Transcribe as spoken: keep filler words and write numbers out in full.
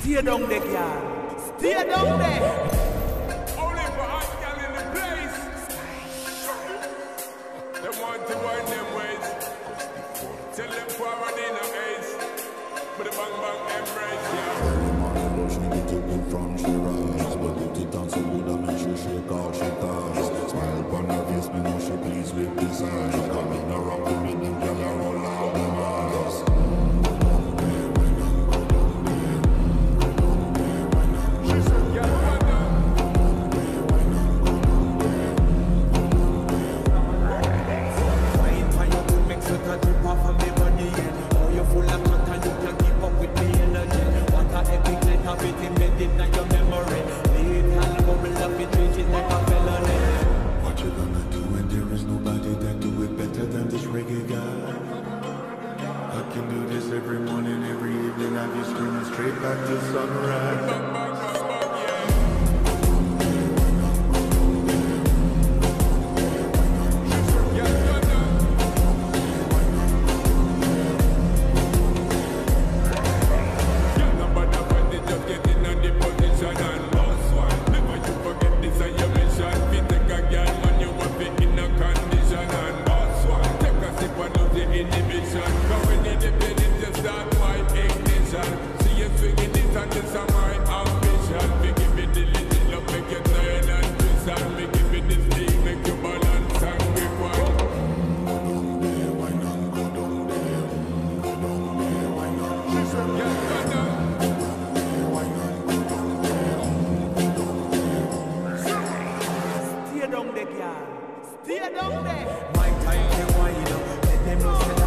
Stay down there, girl. Stay down there. Only for hot girl in the place. Them want to wind them ways. Tell them forward in the ace. But the bang bang embrace, yeah. She get it in from she rise, but put it on so good I make she shake all she ties. Smile upon her face, me know she pleased with this eyes. She come in around to me, them girl a roll out them eyes. Every morning, every evening, I be screaming straight back to sunrise. Stay down there, girl. Stay down there. My time to wind up. Let them know.